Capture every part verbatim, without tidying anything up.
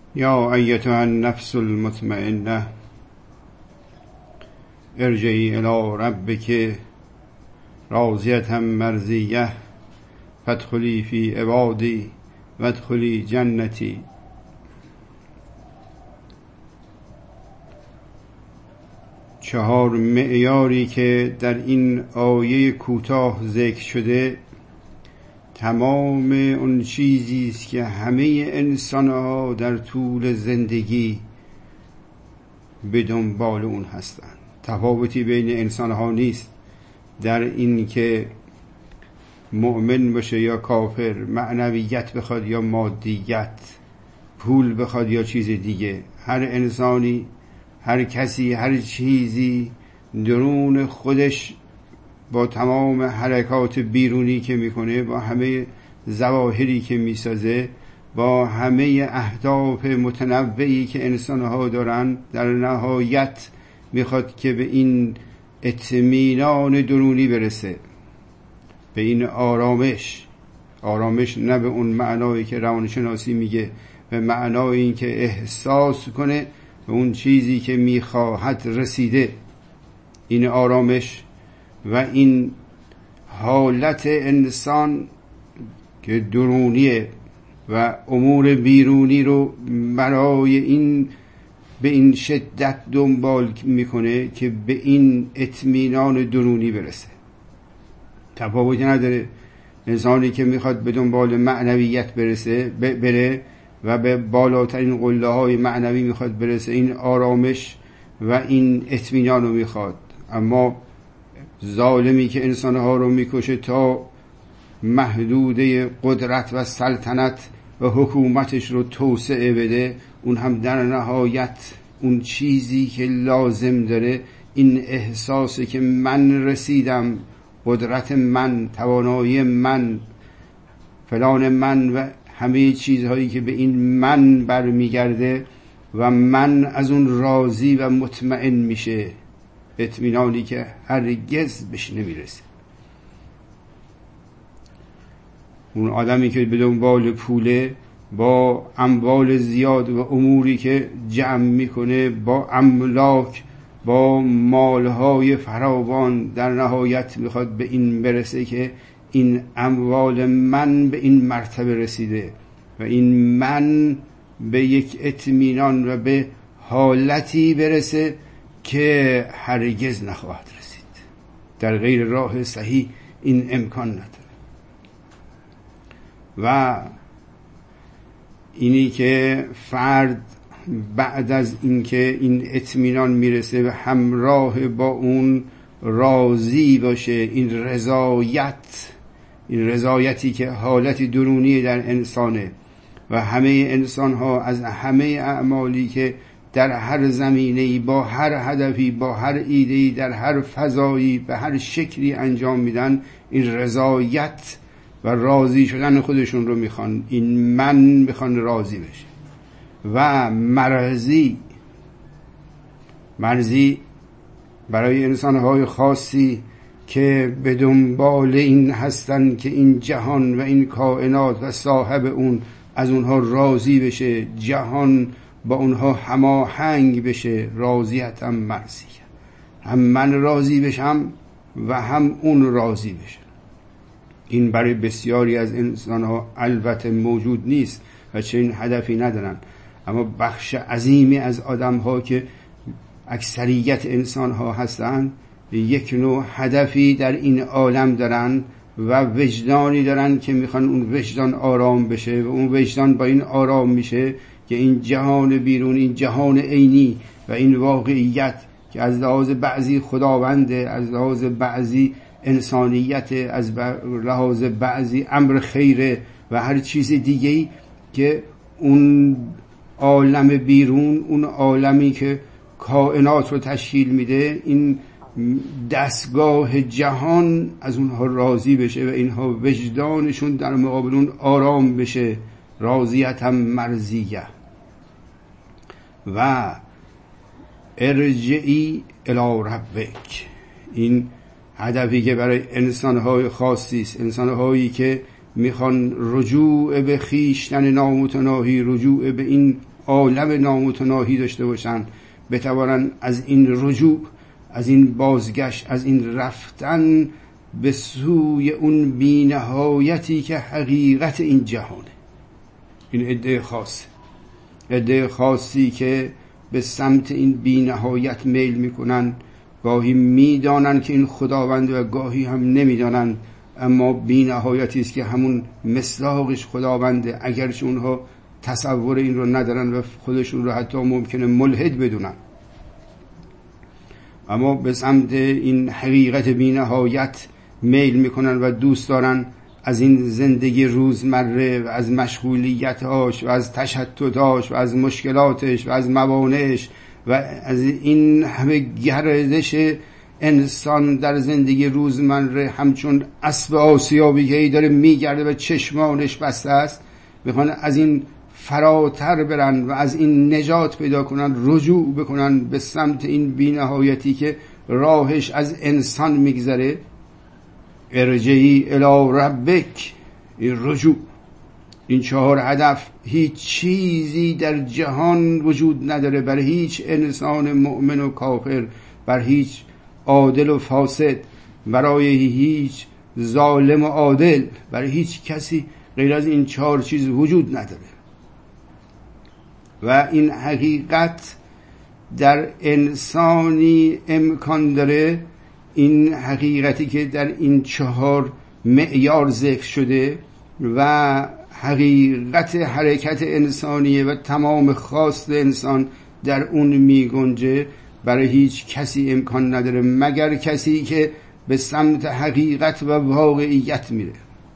یا ایتها النفس المطمئنه ارجعی الی ربک راضیة مرضیه فادخلی فی عبادی وادخلی جنتی. چهار معیاری که در این آیه کوتاه ذکر شده تمام اون چیزی است که همه انسان‌ها در طول زندگی به دنبال اون هستند. تفاوتی بین انسان‌ها نیست در این که مؤمن باشه یا کافر، معنویت بخواد یا مادیت، پول بخواد یا چیز دیگه. هر انسانی، هر کسی، هر چیزی درون خودش با تمام حرکات بیرونی که میکنه، با همه ظواهری که میسازه، با همه اهداف متنوعی که انسان‌ها دارن، در نهایت میخواد که به این اطمینان درونی برسه، به این آرامش. آرامش نه به اون معنایی که روانشناسی میگه، به معنای این که احساس کنه به اون چیزی که میخواهد رسیده. این آرامش و این حالت انسان که درونیه و امور بیرونی رو برای این به این شدت دنبال میکنه که به این اطمینان درونی برسه. تفاوتی نداره انسانی که میخواد به دنبال معنویت برسه بره و به بالاترین قله های معنوی میخواد برسه، این آرامش و این اطمینان رو میخواد. اما ظالمی که انسانها رو میکشه تا محدوده قدرت و سلطنت و حکومتش رو توسعه بده، اون هم در نهایت اون چیزی که لازم داره این احساسه که من رسیدم، قدرت من، توانایی من، فلان من و همه چیزهایی که به این من برمیگرده و من از اون راضی و مطمئن میشه، اطمینانی که هرگز بهش نمیرسه. اون آدمی که به دنبال پوله، با اموال زیاد و اموری که جمع میکنه، با املاک، با مالهای فراوان، در نهایت میخواد به این برسه که این اموال من به این مرتبه رسیده و این من به یک اطمینان و به حالتی برسه که هرگز نخواهد رسید. در غیر راه صحیح این امکان نداره. و اینی که فرد بعد از اینکه این اطمینان میرسه و همراه با اون راضی باشه، این رضایت، این رضایتی که حالتی درونی در انسانه و همه انسان ها از همه اعمالی که در هر زمینه‌ای، با هر هدفی، با هر ایده‌ای، در هر فضایی، به هر شکلی انجام میدن، این رضایت و راضی شدن خودشون رو میخوان، این من میخوان راضی بشه. و مرضی مرضی برای انسان‌های خاصی که به دنبال این هستن که این جهان و این کائنات و صاحب اون از اونها راضی بشه، جهان با اونها هماهنگ بشه. راضیتم مرضیه، هم من راضی بشم و هم اون راضی بشه. این برای بسیاری از انسان‌ها البته موجود نیست و چنین هدفی ندارن، اما بخش عظیمی از آدم‌ها که اکثریت انسان‌ها هستن یک نوع هدفی در این عالم دارن و وجدانی دارن که میخوان اون وجدان آرام بشه و اون وجدان با این آرام میشه که این جهان بیرون، این جهان عینی و این واقعیت که از لحاظ بعضی خداونده، از لحاظ بعضی انسانیت، از لحاظ بعضی امر خیره و هر چیز دیگه‌ای، که اون عالم بیرون، اون عالمی که کائنات رو تشکیل میده، این دستگاه جهان از اونها راضی بشه و اینها وجدانشون در مقابل اون آرام بشه. راضیتم مرضیه. و ارجعی الی ربک، این هدفی که برای انسانهای خاصی است، انسانهایی که میخوان رجوع به خیشتن نامتناهی، رجوع به این عالم نامتناهی داشته باشن، بتوانن از این رجوع، از این بازگشت، از این رفتن به سوی اون بی‌نهایتی که حقیقت این جهانه. این عده خاص، عده خاصی که به سمت این بی‌نهایت میل میکنن، گاهی میدانن که این خداوند و گاهی هم نمیدانن، اما بی‌نهایتی است که همون مصداقش خداونده، اگرچه اونها تصور این رو ندارن و خودشون رو حتی ممکنه ملحد بدونن، اما به سمت این حقیقت بی‌نهایت میل میکنن و دوست دارن از این زندگی روزمره و از مشغولیتاش و از تشتتاش و از مشکلاتش و از موانعش و از این همه گردش انسان در زندگی روزمره همچون اسب آسیابی که داره میگرده و چشمانش بسته است، میخوان از این فراتر برن و از این نجات پیدا کنن، رجوع بکنن به سمت این بی‌نهایتی که راهش از انسان میگذره. ارجعی الی ربک، این رجوع، این چهار هدف. هیچ چیزی در جهان وجود نداره برای هیچ انسان مؤمن و کافر، بر هیچ عادل و فاسد، برای هیچ ظالم و عادل، برای هیچ کسی غیر از این چهار چیز وجود نداره. و این حقیقت در انسانی امکان داره، این حقیقتی که در این چهار معیار ذکر شده و حقیقت حرکت انسانیه و تمام خواست انسان در اون می گنجه، برای هیچ کسی امکان نداره مگر کسی که به سمت حقیقت و واقعیت میره،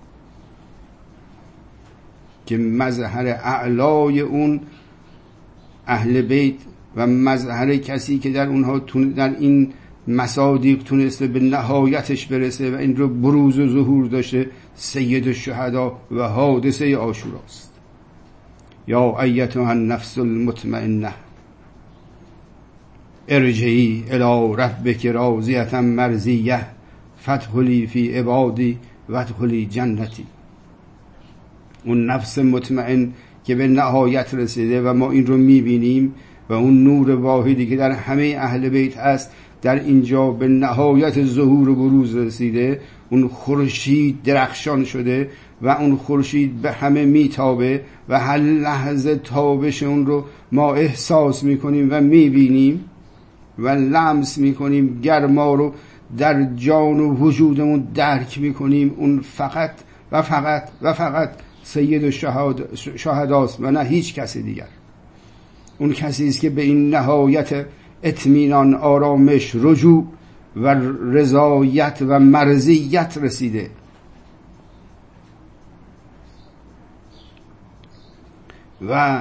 که مظهر اعلای اون اهل بیت و مظهر کسی که در اونها در این مصادیق تونسته به نهایتش برسه و این رو بروز و ظهور داشته، سید الشهدا و حادثه عاشوراست. یا ایتها النفس المطمئنه ارجعی الی ربک راضیة مرضیه فادخلی فی عبادی وادخلی جنتی. اون نفس مطمئن که به نهایت رسیده و ما این رو میبینیم و اون نور واحدی که در همه اهل بیت هست در اینجا به نهایت ظهور و بروز رسیده. اون خورشید درخشان شده و اون خورشید به همه میتابه و هر لحظه تابش اون رو ما احساس میکنیم و میبینیم و لمس میکنیم، گرما رو در جان و وجودمون درک میکنیم. اون فقط و فقط و فقط سید الشهداست و نه هیچ کسی دیگر. اون کسی است که به این نهایت اطمینان، آرامش، رجوع و رضایت و مرضیت رسیده. و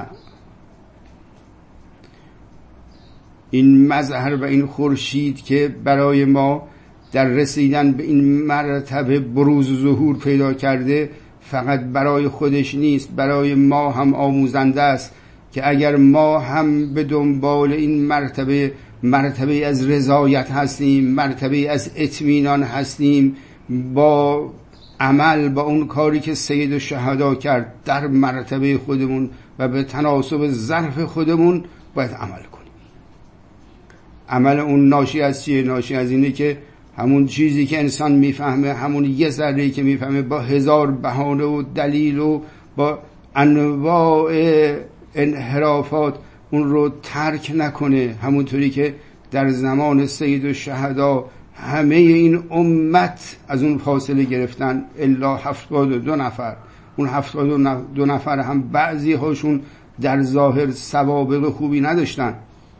این مظهر و این خورشید که برای ما در رسیدن به این مرتبه بروز و ظهور پیدا کرده، فقط برای خودش نیست، برای ما هم آموزنده است که اگر ما هم به دنبال این مرتبه مرتبه از رضایت هستیم، مرتبه از اطمینان هستیم، با عمل با اون کاری که سید الشهدا کرد در مرتبه خودمون و به تناسب ظرف خودمون باید عمل کنیم. عمل اون ناشی از چیه؟ ناشی از اینه که همون چیزی که انسان میفهمه، همون یه ذره‌ای که میفهمه، با هزار بهانه و دلیل و با انواع انحرافات اون رو ترک نکنه. همونطوری که در زمان سید الشهدا همه این امت از اون فاصله گرفتن الا هفتاد و دو نفر. اون هفتاد و دو نفر هم بعضی هاشون در ظاهر سوابق خوبی نداشتن،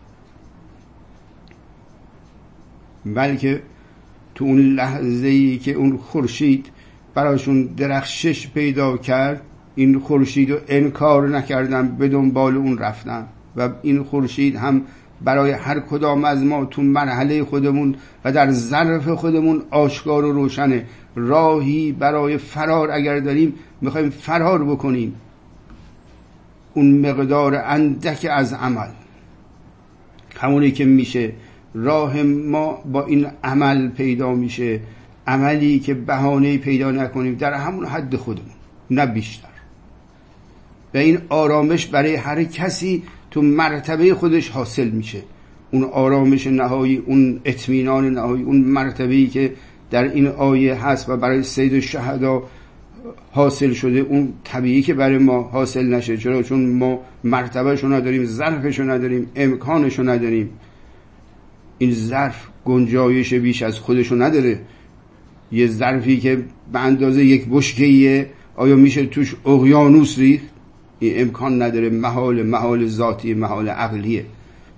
بلکه تو اون لحظه‌ای که اون خورشید براشون درخشش پیدا کرد، این خورشید رو انکار نکردن، به دنبال اون رفتن. و این خورشید هم برای هر کدام از ما تو مرحله خودمون و در ظرف خودمون آشکار و روشنه. راهی برای فرار اگر داریم، میخوایم فرار بکنیم، اون مقدار اندک از عمل همونی که میشه راه ما با این عمل پیدا میشه، عملی که بهانه پیدا نکنیم، در همون حد خودمون نه بیشتر. و این آرامش برای هر کسی تو مرتبه خودش حاصل میشه. اون آرامش نهایی، اون اطمینان نهایی، اون مرتبه‌ای که در این آیه هست و برای سید الشهدا حاصل شده، اون طبیعی که برای ما حاصل نشه. چرا؟ چون ما مرتبهشو نداریم، ظرفشو نداریم، امکانشو نداریم. این ظرف گنجایش بیش از خودشو نداره. یه ظرفی که به اندازه یک بشکه‌ایه، آیا میشه توش اقیانوس ریخت؟ این امکان نداره. محال، محال ذاتی، محال عقلیه.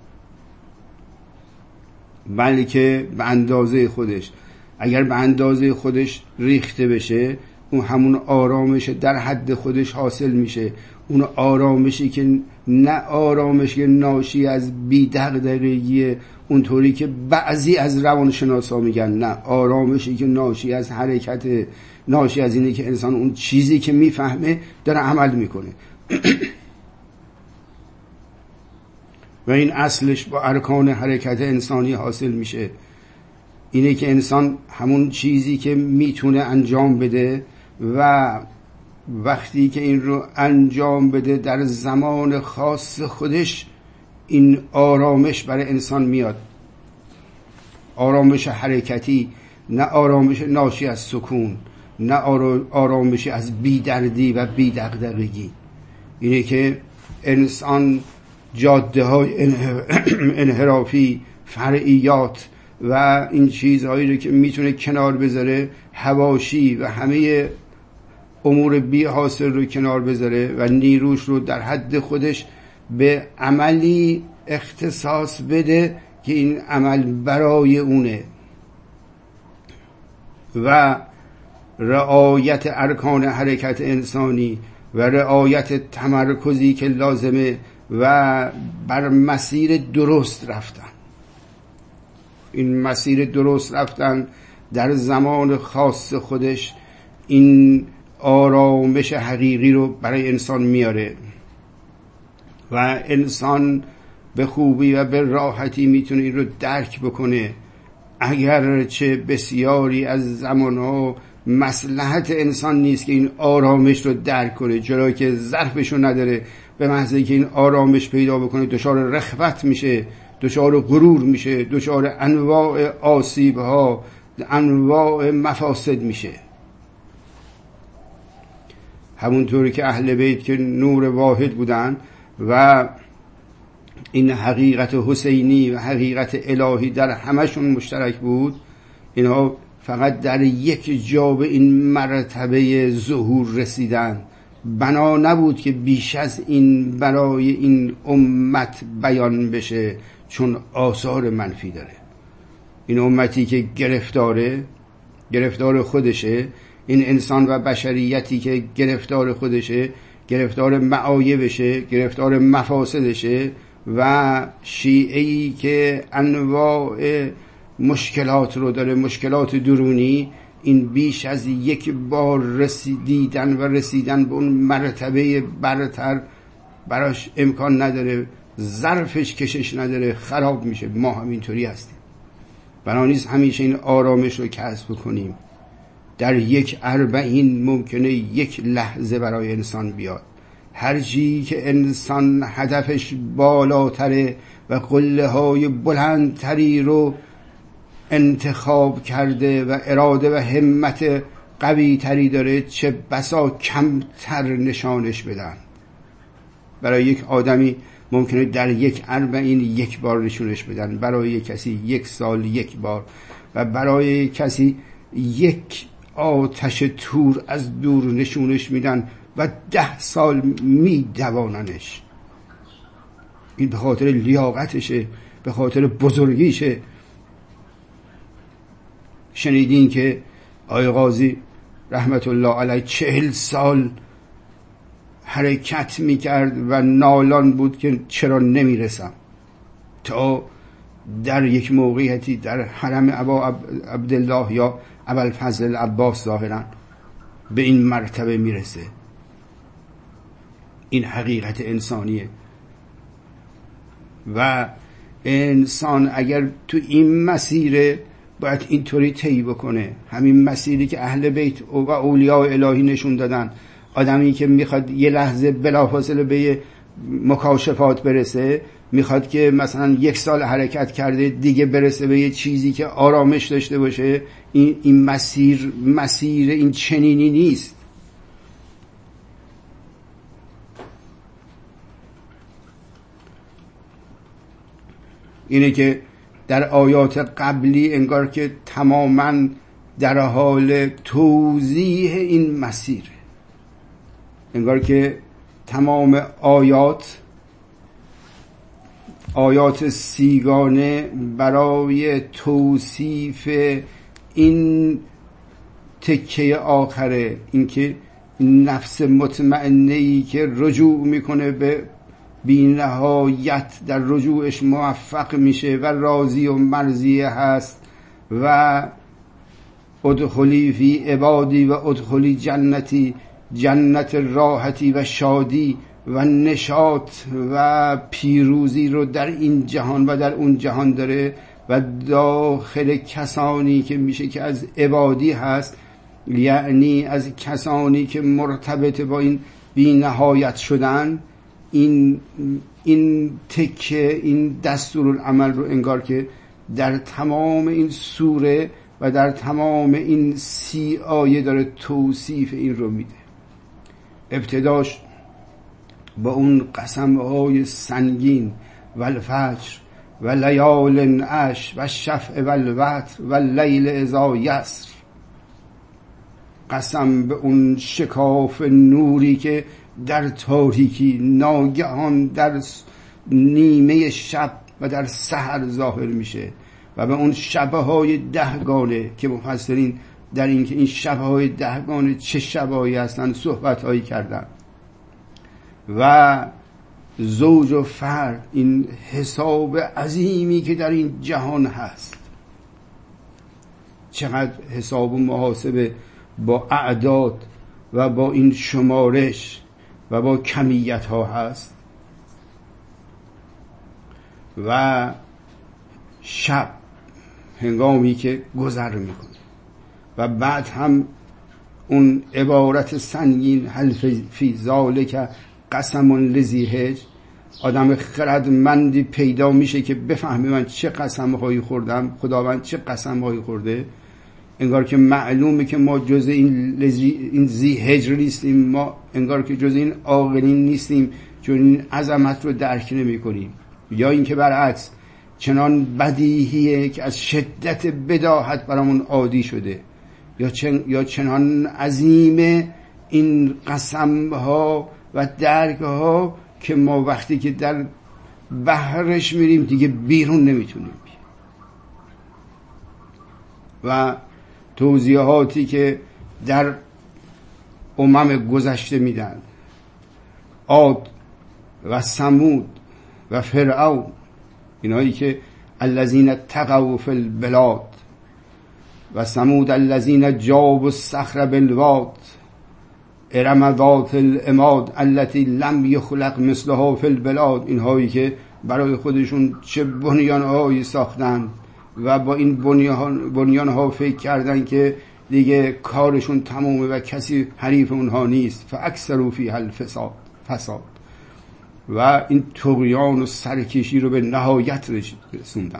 بلکه به اندازه خودش. اگر به اندازه خودش ریخته بشه، اون همون آرامش در حد خودش حاصل میشه. اون آرامشی که نه آرامش که ناشی از بی‌دغدغگیه، اونطوری که بعضی از روانشناسا میگن، نه، آرامشی که ناشی از حرکت، ناشی از اینه که انسان اون چیزی که میفهمه داره عمل میکنه. و این اصلش با ارکان حرکت انسانی حاصل میشه. اینه که انسان همون چیزی که میتونه انجام بده و وقتی که این رو انجام بده در زمان خاص خودش، این آرامش برای انسان میاد. آرامش حرکتی، نه آرامش ناشی از سکون، نه آرامش از بی‌دردی و بی‌دغدغگی. اینه که انسان جاده های انحرافی، فرعیات و این چیزهایی رو که میتونه کنار بذاره، حواشی و همه امور بی حاصل رو کنار بذاره و نیروش رو در حد خودش به عملی اختصاص بده که این عمل برای اونه و رعایت ارکان حرکت انسانی و رعایت تمرکزی که لازمه و بر مسیر درست رفتن. این مسیر درست رفتن در زمان خاص خودش این آرامش حقیقی رو برای انسان میاره و انسان به خوبی و به راحتی میتونه این رو درک بکنه. اگرچه بسیاری از زمانها مصلحت انسان نیست که این آرامش رو درک کنه، چرا که ظرفش رو نداره. به محض که این آرامش پیدا بکنه دچار رغبت میشه، دچار غرور میشه، دچار انواع آسیب‌ها، انواع مفاسد میشه. همونطوری که اهل بیت که نور واحد بودن و این حقیقت حسینی و حقیقت الهی در همشون مشترک بود، اینها فقط در یک جا به این مرتبه ظهور رسیدن. بنا نبود که بیش از این برای این امت بیان بشه، چون آثار منفی داره. این امتی که گرفتاره، گرفتار خودشه، این انسان و بشریتی که گرفتار خودشه، گرفتار معایبشه، گرفتار مفاسدشه و شیعه‌ای که انواع مشکلات رو داره، مشکلات درونی، این بیش از یک بار رسیدن و رسیدن به اون مرتبه برتر براش امکان نداره، ظرفش کشش نداره، خراب میشه. ما همینطوری هستیم. بنابراین همیشه این آرامش رو کسب کنیم. در یک اربعین ممکنه یک لحظه برای انسان بیاد. هر چی که انسان هدفش بالاتره و قله های بلندتری رو انتخاب کرده و اراده و همت قوی تری داره، چه بسا کمتر نشانش بدن. برای یک آدمی ممکنه در یک اربعین یک بار نشونش بدن، برای کسی یک سال یک بار، و برای کسی یک آتش تور از دور نشونش میدن و ده سال میدواننش. این به خاطر لیاقتشه، به خاطر بزرگیشه. شنیدین که آقای قاضی رحمت الله علیه چهل سال حرکت میکرد و نالان بود که چرا نمیرسم، تا در یک موقعیتی در حرم ابا عبدالله یا ابوالفضل العباس ظاهرا به این مرتبه میرسه. این حقیقت انسانیه و انسان اگر تو این مسیر باید اینطوری طی بکنه، همین مسیری که اهل بیت و اولیاء الهی نشون دادن. آدمی که میخواد یه لحظه بلافاصله به مکاشفات برسه، میخواد که مثلا یک سال حرکت کرده دیگه برسه به یه چیزی که آرامش داشته باشه. این, این مسیر مسیر این چنینی نیست. اینه که در آیات قبلی انگار که تماماً در حال توضیح این مسیر، انگار که تمام آیات آیات سیگانه برای توصیف این تکه آخره، اینکه نفس مطمئنه‌ای که رجوع میکنه به بی نهایت، در رجوعش موفق میشه و راضی و مرضیه هست و ادخلی فی عبادی و ادخلی جنتی، جنت راحتی و شادی و نشاط و پیروزی رو در این جهان و در اون جهان داره و داخل کسانی که میشه که از عبادی هست، یعنی از کسانی که مرتبط با این بی نهایت شدن. این این تکه، این دستورالعمل رو انگار که در تمام این سوره و در تمام این سی آیه داره توصیف این رو میده. ابتداش با اون قسمهای سنگین و الفجر و لیال عشر و شفع و الوتر و لیل اذا یسر، قسم به اون شکاف نوری که در تاریکی ناگهان در نیمه شب و در سحر ظاهر میشه، و به اون شبهای دهگانه که مفسرین در این که این شبهای دهگانه چه شبهایی هستن صحبتهایی کردن، و زوج و فرد، این حساب عظیمی که در این جهان هست، چقدر حساب و محاسبه با اعداد و با این شمارش و با کمیت ها هست. و شب هنگامی که گذر میکنه و بعد هم اون عبارت سنگین هل فی ذالک قسم لذی حجر. آدم خردمندی پیدا میشه که بفهمه من چه قسم هایی خوردم، خداوند چه قسم هایی خورده. انگار که معلومه که ما جز این لذی این ذی حجر نیستیم، ما انگار که جز این عاقلین نیستیم چون این عظمت رو درک نمی کنیم. یا اینکه برعکس چنان بدیهیه که از شدت بداهت برامون عادی شده، یا چن یا چنان عظیمه این قسم ها و درک ها که ما وقتی که در بحرش میریم دیگه بیرون نمیتونیم. و توضیحاتی که در امم گذشته میدن، عاد و ثمود و فرعون، اینایی که الذین تقوا فی البلاد، و ثمود الذین جابوا الصخر بالواد، ارم ذات العماد التي لم یخلق مثلها فی البلاد، اینهایی که برای خودشون چه بنیانهایی ساختن و با این بنیان بنیانها فکر کردن که دیگه کارشون تمومه و کسی حریف اونها نیست. فاکثروا فیها الفساد فساد و این طغیان و سرکشی رو به نهایت رسوندن.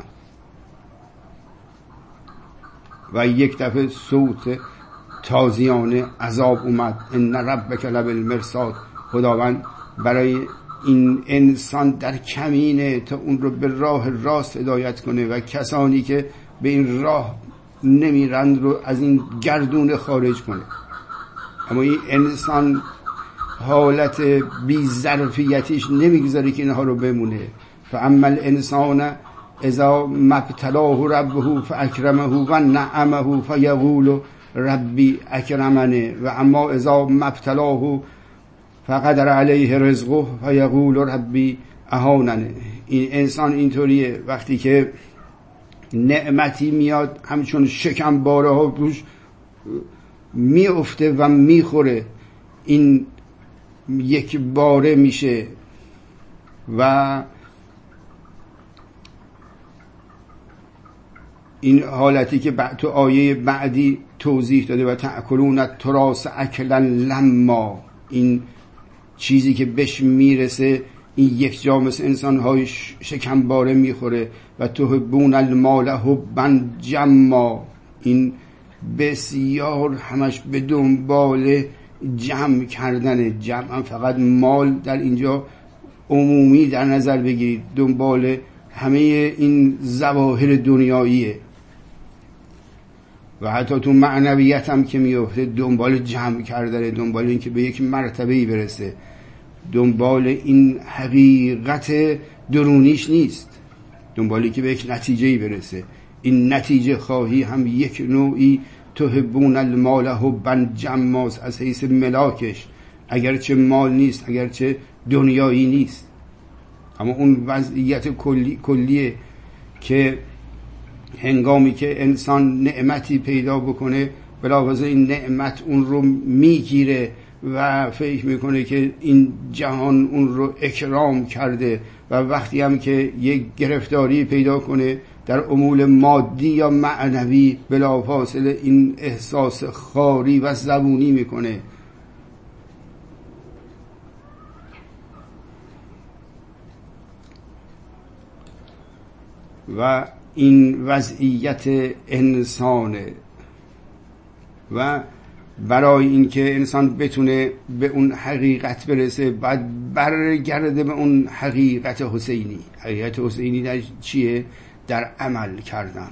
و یک دفعه صوت تازیانه عذاب اومد، ان ربک لبالمرصاد، خداوند برای این انسان در کمینه تا اون رو به راه راست هدایت کنه و کسانی که به این راه نمیرند رو از این گردون خارج کنه. اما این انسان حالت بی ظرفیتیش نمیگذاره که اینها رو بمونه. فاما الانسان اذا مبتلاه ربه فاکرمه و نعمه فیقول ربی اکرمنه، و اما اذا مبتلاه فقدر علیه رزقه فیقول ربی اهاننه. این انسان اینطوریه، وقتی که نعمتی میاد همچون شکم باره ها روش میافته و میخوره، این یک باره میشه. و این حالتی که تو آیه بعدی توضیح داده و تأکلون التراث اکلا لما، این چیزی که بهش میرسه این یک جا مثل انسان‌های شکمباره میخوره و تحبون المال حبا جما، این بسیار همش به دنبال جمع کردن. جمع فقط مال در اینجا عمومی در نظر بگیرید، دنبال همه این ظواهر دنیاییه و حتی تو معنویت هم که میفته دنبال جمع کردن، دنبال این که به یک مرتبه‌ای برسه، دنبال این حقیقت درونیش نیست، دنبالی که به یک نتیجه‌ای برسه. این نتیجه خواهی هم یک نوعی تحبون المال حبا جما از حیث ملاکش، اگرچه مال نیست، اگرچه دنیایی نیست، اما اون وضعیت کلی کلیه که هنگامی که انسان نعمتی پیدا بکنه بلاواسه این نعمت اون رو میگیره و فکر میکنه که این جهان اون رو اکرام کرده، و وقتی هم که یک گرفتاری پیدا کنه در امور مادی یا معنوی بلافاصله این احساس خواری و زبونی میکنه. و این وضعیت انسانه و برای اینکه انسان بتونه به اون حقیقت برسه باید برگرده به اون حقیقت حسینی. حقیقت حسینی در چیه؟ در عمل کردن،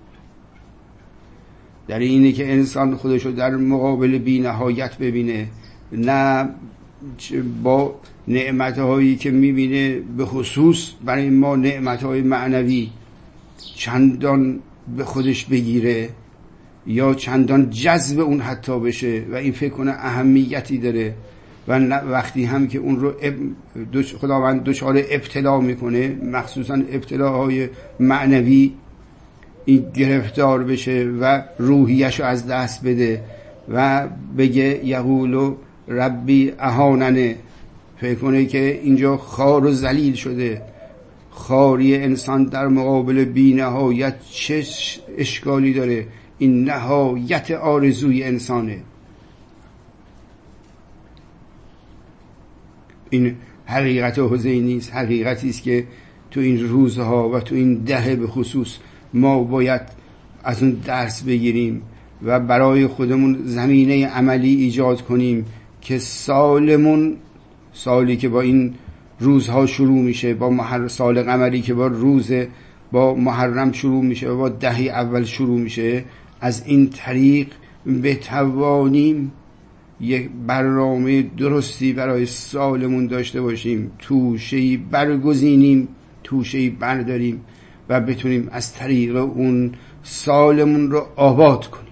در اینه که انسان خودشو در مقابل بی نهایت ببینه، نه با نعمتهایی که میبینه، به خصوص برای ما نعمتهای معنوی، چندان به خودش بگیره یا چندان جذب اون حتی بشه و این فکر کنه اهمیتی داره، و وقتی هم که اون رو خداوند دچار ابتلا میکنه، مخصوصا ابتلاهای معنوی، این گرفتار بشه و روحیش رو از دست بده و بگه یقولو ربی اهاننه، فکر کنه که اینجا خار و ذلیل شده. خاری انسان در مقابل بی نهایت چه اشکالی داره؟ این نهایت آرزوی انسانه. این حقیقت حسینی است، حقیقتی است که تو این روزها و تو این دهه به خصوص ما باید از اون درس بگیریم و برای خودمون زمینه عملی ایجاد کنیم که سالمون، سالی که با این روزها شروع میشه، با محرم، سال قمری که با روز با محرم شروع میشه و با دهه اول شروع میشه، از این طریق بتوانیم یک برنامه درستی برای سالمون داشته باشیم، توشه‌ای برگزینیم، توشه‌ای برداریم و بتونیم از طریق اون سالمون رو آباد کنیم.